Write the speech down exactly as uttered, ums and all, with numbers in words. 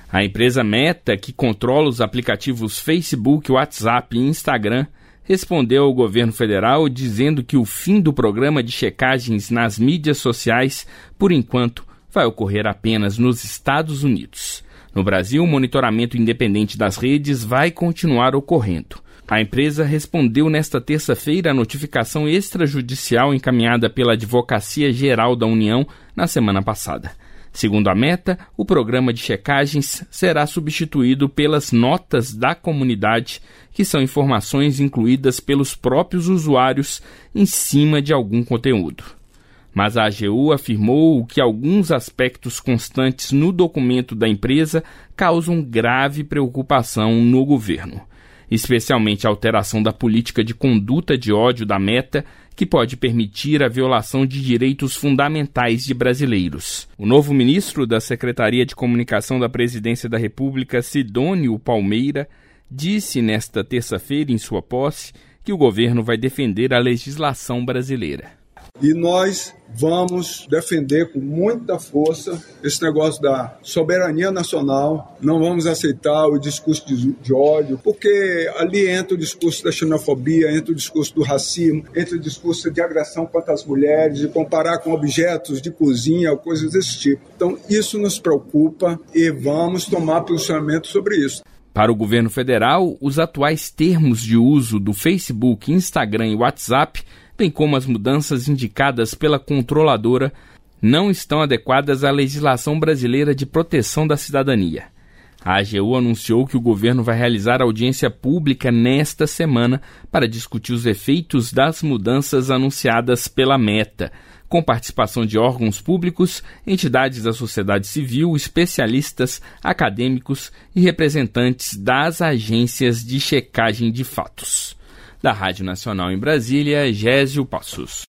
A empresa Meta, que controla os aplicativos Facebook, WhatsApp e Instagram, respondeu ao governo federal dizendo que o fim do programa de checagens nas mídias sociais, por enquanto, vai ocorrer apenas nos Estados Unidos. No Brasil, o monitoramento independente das redes vai continuar ocorrendo. A empresa respondeu nesta terça-feira à notificação extrajudicial encaminhada pela Advocacia Geral da União na semana passada. Segundo a Meta, o programa de checagens será substituído pelas notas da comunidade, que são informações incluídas pelos próprios usuários em cima de algum conteúdo. Mas a A G U afirmou que alguns aspectos constantes no documento da empresa causam grave preocupação no governo, especialmente a alteração da política de conduta de ódio da Meta, que pode permitir a violação de direitos fundamentais de brasileiros. O novo ministro da Secretaria de Comunicação da Presidência da República, Sidônio Palmeira, disse nesta terça-feira, em sua posse, que o governo vai defender a legislação brasileira. E nós vamos defender com muita força esse negócio da soberania nacional. Não vamos aceitar o discurso de, de ódio, porque ali entra o discurso da xenofobia, entra o discurso do racismo, entra o discurso de agressão contra as mulheres, de comparar com objetos de cozinha, coisas desse tipo. Então, isso nos preocupa e vamos tomar posicionamento sobre isso. Para o governo federal, os atuais termos de uso do Facebook, Instagram e WhatsApp, bem como as mudanças indicadas pela controladora, não estão adequadas à legislação brasileira de proteção da cidadania. A A G U anunciou que o governo vai realizar audiência pública nesta semana para discutir os efeitos das mudanças anunciadas pela Meta, com participação de órgãos públicos, entidades da sociedade civil, especialistas, acadêmicos e representantes das agências de checagem de fatos. Da Rádio Nacional em Brasília, Gésio Passos.